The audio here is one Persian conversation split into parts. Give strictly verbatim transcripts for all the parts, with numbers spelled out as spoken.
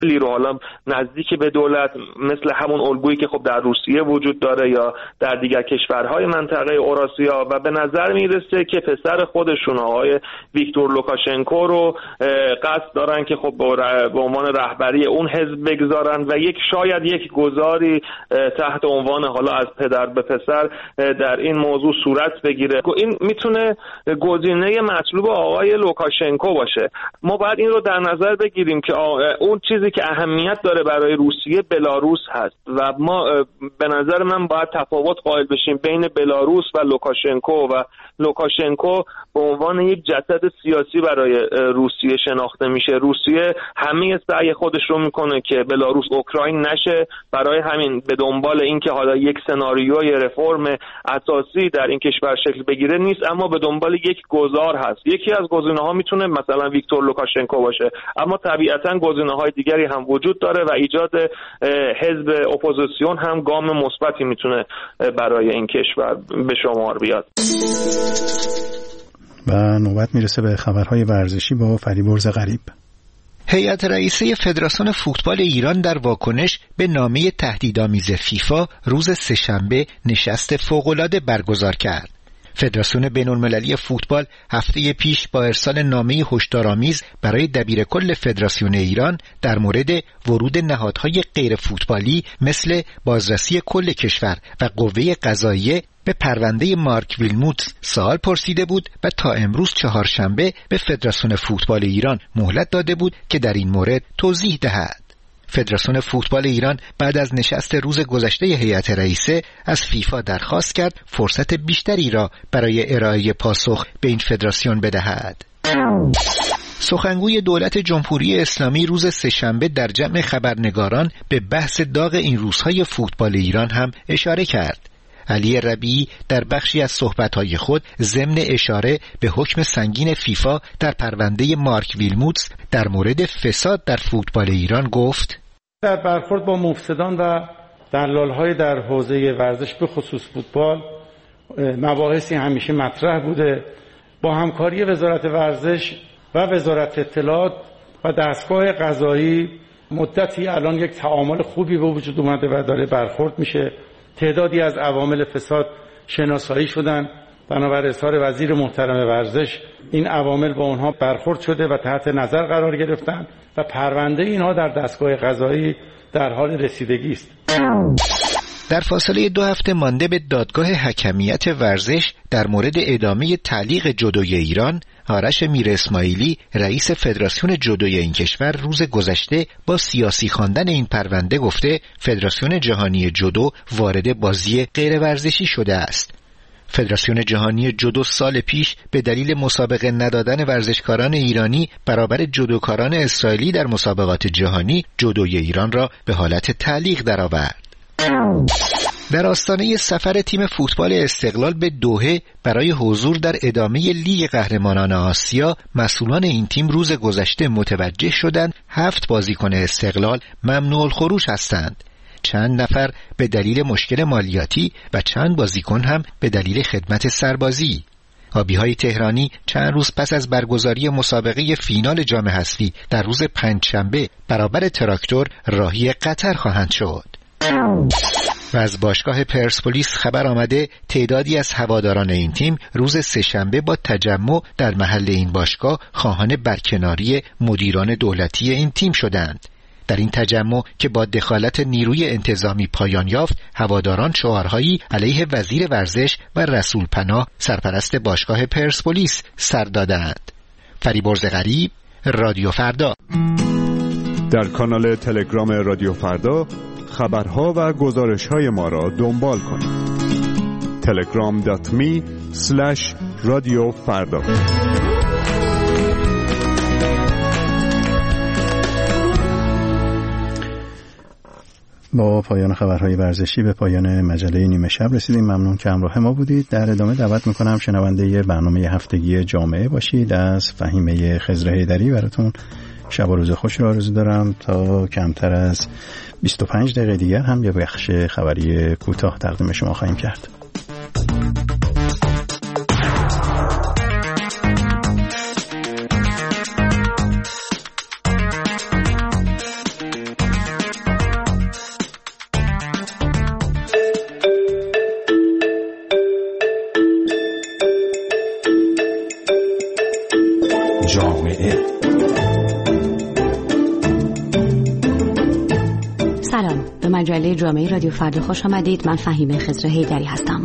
رو حالا نزدیک به دولت مثل همون الگویی که خب در روسیه وجود داره یا در دیگر کشورهای منطقه اوراسیا و به نظر میرسه که پسر خودشون آقای ویکتور لوکاشنکو رو قصد دارن که خب به عنوان رهبری اون حزب بگذارن و یک شاید یک گذاری تحت عنوان حالا از پدر به پسر در این موضوع صورت بگیره. این میتونه گزینه مطلوب آقای لوکاشنکو باشه. ما باید این رو در نظر بگیریم که اون چیزی که اهمیت داره برای روسیه بلاروس هست و ما به نظر من باید تفاوت قائل بشیم بین بلاروس و لوکاشنکو و لوکاشنکو به عنوان یک جسد سیاسی برای روسیه شناخته میشه. روسیه همه سعی خودش رو میکنه که بلاروس اوکراین نشه، برای همین به دنبال این که حالا یک سناریوی رفرم اساسی در این کشور شکل بگیره نیست، اما به دنبال یک گذار هست. یکی از گزینه‌ها میتونه مثلا ویکتور لوکاشنکو باشه، اما طبیعتاً گزینه‌های دیگری هم وجود داره و ایجاد حزب اپوزیسیون هم گام مثبتی میتونه برای این کشور به شمار بیاد. و نوبت میرسه به خبرهای ورزشی با فریبرز غریب. هیئت رئیسه فدراسیون فوتبال ایران در واکنش به نامه تهدیدآمیز فیفا روز سه‌شنبه نشست فوق‌العاده برگزار کرد. فدراسیون بین‌المللی فوتبال هفته پیش با ارسال نامه هشدارآمیز برای دبیرکل فدراسیون ایران در مورد ورود نهادهای غیر فوتبالی مثل بازرسی کل کشور و قوه قضاییه به پرونده مارک ویلموتس سوال پرسیده بود و تا امروز چهارشنبه به فدراسیون فوتبال ایران مهلت داده بود که در این مورد توضیح دهد. فدراسیون فوتبال ایران بعد از نشست روز گذشته هیئت رئیسه از فیفا درخواست کرد فرصت بیشتری را برای ارائه پاسخ به این فدراسیون بدهد. سخنگوی دولت جمهوری اسلامی روز سه‌شنبه در جمع خبرنگاران به بحث داغ این روزهای فوتبال ایران هم اشاره کرد. علی ربیعی در بخشی از صحبت‌های خود ضمن اشاره به حکم سنگین فیفا در پرونده مارک ویلموتس در مورد فساد در فوتبال ایران گفت: در برخورد با مفسدان و دلال‌های در حوزه ورزش به خصوص فوتبال مباحثی همیشه مطرح بوده. با همکاری وزارت ورزش و وزارت اطلاعات و دستگاه قضایی مدتی الان یک تعامل خوبی به وجود اومده و داره برخورد میشه. تعدادی از عوامل فساد شناسایی شدن، بنابر اظهار وزیر محترم ورزش این عوامل با اونها برخورد شده و تحت نظر قرار گرفتن و پرونده اینها در دستگاه قضایی در حال رسیدگی است. در فاصله دو هفته مانده به دادگاه حکمیت ورزش در مورد ادامه تعلیق جودوی ایران، آرش میر اسماعیلی رئیس فدراسیون جودوی این کشور روز گذشته با سیاسی خواندن این پرونده گفته فدراسیون جهانی جودو وارد بازی غیر ورزشی شده است. فدراسیون جهانی جودو سال پیش به دلیل مسابقه ندادن ورزشکاران ایرانی برابر جودوکاران اسرائیلی در مسابقات جهانی جودوی ایران را به حالت تعلیق درآورد. در آستانه سفر تیم فوتبال استقلال به دوحه برای حضور در ادامه لیگ قهرمانان آسیا، مسئولان این تیم روز گذشته متوجه شدند هفت بازیکن استقلال ممنوع الخروج هستند. چند نفر به دلیل مشکل مالیاتی و چند بازیکن هم به دلیل خدمت سربازی. آبی‌های تهرانی چند روز پس از برگزاری مسابقه فینال جام حذفی در روز پنجشنبه برابر تراکتور راهی قطر خواهند شد. و از باشگاه پرسپولیس خبر آمده تعدادی از هواداران این تیم روز سه‌شنبه با تجمع در محل این باشگاه خواهان برکناری مدیران دولتی این تیم شدند. در این تجمع که با دخالت نیروی انتظامی پایان یافت، هواداران شعارهایی علیه وزیر ورزش و رسول پناه سرپرست باشگاه پرسپولیس سر دادند. فریبرز غریب، رادیو فردا. در کانال تلگرام رادیو فردا خبرها و گزارش‌های ما را دنبال کنید. تلگرام دات می اسلش رادیو فردا. با پایان خبرهای ورزشی به پایان مجله نیمه شب رسیدیم. ممنون که همراه ما بودید. در ادامه دعوت میکنم شنونده برنامه هفتگی جامعه باشید. از فهیمه خضر حیدری براتون شب و روز خوش را آرزو دارم. تا کمتر از بیست و پنج دقیقه دیگر هم یه بخش خبری کوتاه تقدیم شما خواهیم کرد. سلام، به مجله جامعه رادیو فردا خوش آمدید. من فهیمه خضر حیدری هستم.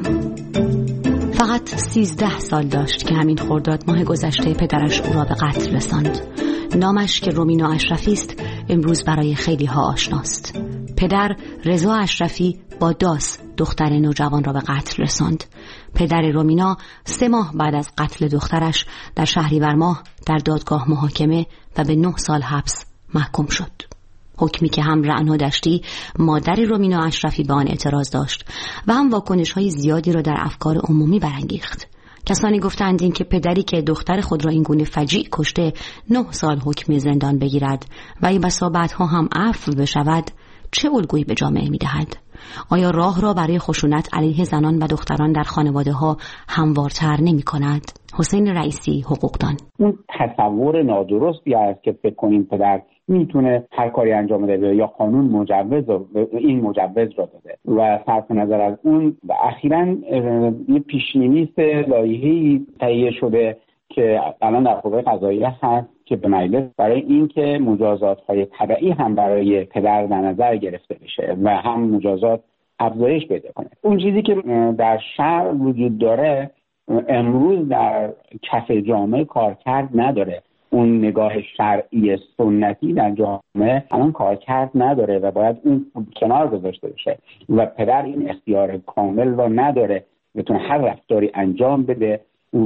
فقط سیزده سال داشت که همین خرداد ماه گذشته پدرش او را به قتل رساند. نامش که رومینا اشرفی است امروز برای خیلی ها آشناست. پدر رضا اشرفی با داس دختر نوجوان را به قتل رساند. پدر رومینا سه ماه بعد از قتل دخترش در شهریور ماه در دادگاه محاکمه و به نه سال حبس محکوم شد. حکمی که هم رعنا دشتی مادر رومینا اشرفی به آن اعتراض داشت و هم واکنش‌های زیادی را در افکار عمومی برانگیخت. کسانی گفتند این که پدری که دختر خود را این گونه فجیع کشته نه سال حکم زندان بگیرد و ای بسا بعدها هم عفو بشود چه الگویی به جامعه می‌دهد؟ آیا راه را برای خشونت علیه زنان و دختران در خانواده‌ها هموارتر نمی‌کند؟ حسین رئیسی، حقوقدان: اون تصور نادرستی است که فکر کنیم پدر میتونه هر کاری انجام بده یا قانون مجوز این مجوز را داده و صرف نظر از اون اخیراً یه پیش‌نویس لایحه‌ای تهیه شده که الان در قوه قضاییه هست که به مجلس برای اینکه مجازات‌های تبعی هم برای پدر در نظر گرفته بشه و هم مجازات افزایش پیدا کنه. اون چیزی که در شرع وجود داره امروز در کف جامعه کارکرد نداره. اون نگاه شرعی سنتی در جامعه الان کارکرد نداره و باید اون کنار گذاشته بشه و پدر این اختیار کامل رو نداره بتونه هر رفتاری انجام بده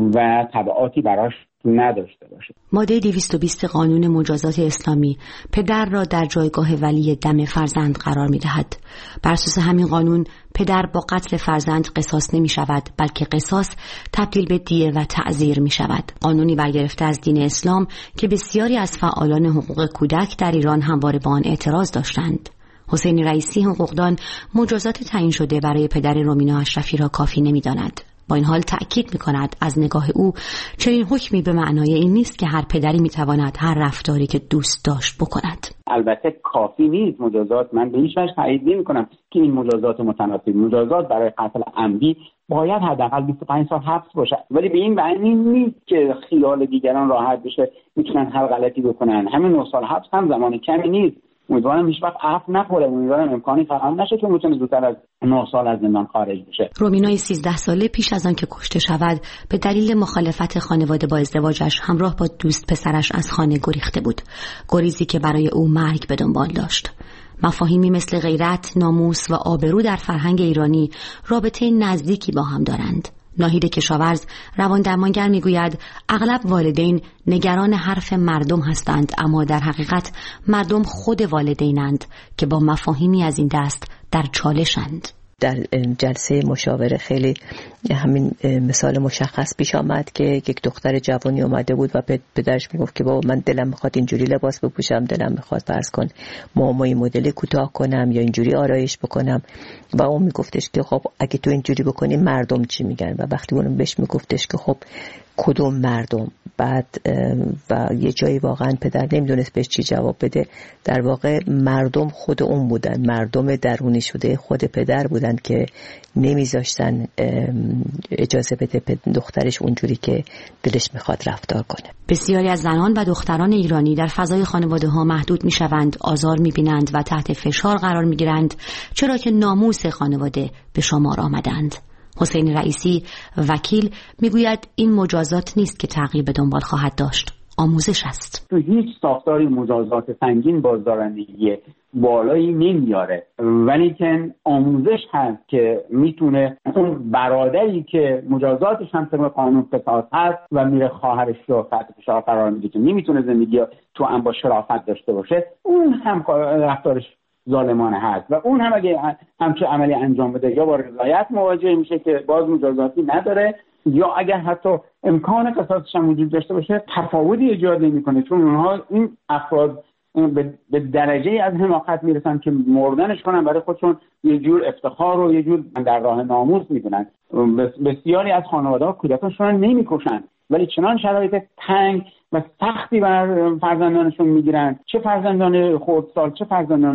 و تبعاتی براش نداشته باشه. ماده دویست و بیست قانون مجازات اسلامی پدر را در جایگاه ولی دم فرزند قرار می دهد. بر اساس همین قانون پدر با قتل فرزند قصاص نمی شود بلکه قصاص تبدیل به دیه و تعزیر می شود. قانونی برگرفته از دین اسلام که بسیاری از فعالان حقوق کودک در ایران همواره با آن اعتراض داشتند. حسین رئیسی، حقوقدان، مجازات تعیین شده برای پدر رومینا اشرفی را کافی نمی داند. با این حال تأکید می‌کند از نگاه او چنین حکمی به معنای این نیست که هر پدری می‌تواند هر رفتاری که دوست داشت بکند. البته کافی نیست مجازات. من به هیچ وجه تایید نمی‌کنم که این مجازات متناسب. مجازات برای قتل عمدی باید حداقل بیست و پنج سال حبس باشه، ولی به این معنی نیست که خیال دیگران راحت بشه میتونن هر غلطی بکنن. همین نه سال حبس هم زمان کمی نیست. امیدوارم هیچ وقت عفو نخوره. امیدوارم امکانی فراهم نشه که بتونه زودتر از نه سال از زندان خارج بشه. رومینای سیزده ساله پیش از آن که کشته شود به دلیل مخالفت خانواده با ازدواجش همراه با دوست پسرش از خانه گریخته بود. گریزی که برای او مرگ به دنبال داشت. مفاهیمی مثل غیرت، ناموس و آبرو در فرهنگ ایرانی رابطه نزدیکی با هم دارند. ناهید کشاورز، روان درمانگر، میگوید اغلب والدین نگران حرف مردم هستند، اما در حقیقت مردم خود والدینند که با مفاهیمی از این دست در چالشند. در جلسه مشاوره خیلی همین مثال مشخص پیش آمد که یک دختر جوانی اومده بود و پدرش میگفت که بابا من دلم میخواد اینجوری لباس بپوشم، دلم میخواد فرض کن موهای مدل کوتاه کنم یا اینجوری آرایش بکنم و اون میگفتش که خب اگه تو اینجوری بکنی مردم چی میگن و وقتی اون بهش میگفتش که خب کدوم مردم، بعد و یه جایی واقعا پدر نمیدونست بهش چی جواب بده. در واقع مردم خود اون بودن، مردم درونی شده خود پدر بودن که نمیذاشتن اجازه بده دخترش اونجوری که دلش میخواد رفتار کنه. بسیاری از زنان و دختران ایرانی در فضای خانواده ها محدود میشوند، آزار میبینند و تحت فشار قرار میگیرند چرا که ناموس خانواده به شمار آمدند. حسین رئیسی، وکیل، میگوید این مجازات نیست که تغییر به دنبال خواهد داشت، آموزش است. تو هیچ ساختاری مجازات سنگین بازدارندگی بالایی نمیاره، ولی که آموزش هست که میتونه اون برادری که مجازاتش هم طبق قانون قصاص هست و میره خواهرش رو تحت فشار قرار میده که نمیتونه زندگی تو هم با شرافت داشته باشه، اون هم رفتارش ظالمانه هست و اون هم اگه همچه عملی انجام بده یا با رضایت مواجه میشه که باز مجازاتی نداره، یا اگر حتی امکان قصاصش هم وجود داشته باشه تفاوتی ایجاد نمیکنه، چون اونها این افراد به درجه از حماقت میرسن که مردنش کنن برای خودشون یه جور افتخار و یه جور در راه ناموس میدونن. بسیاری از خانواده‌ها کودکانشون رو نمیکشن ولی چنان شرایط تنگ و سختی بر فرزندانشون میگیرن، چه فرزندان خردسال چه فرزندان